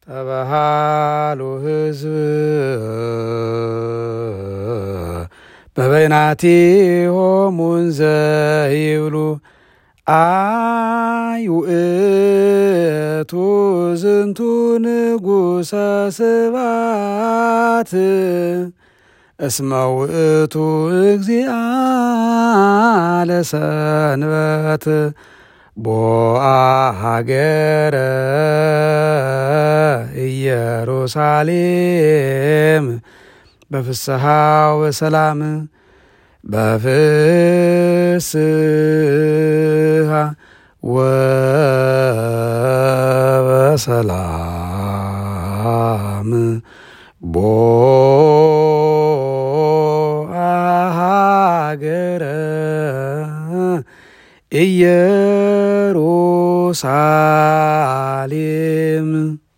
ተበሃሉ ሕዝብ በበይናቲሆሙ እንዘ ይብሉ ውእቱ ዝንቱ ንጉሠ ስብሐት እስመ ውእቱ እግዚአ ለሰንበት ቦአ ሀገረ ኢየሩሳሌም በፍስሐ ወሰላም በፍስሐ ወሰላም ቦአ ሀገረ ኢየሩሳሌም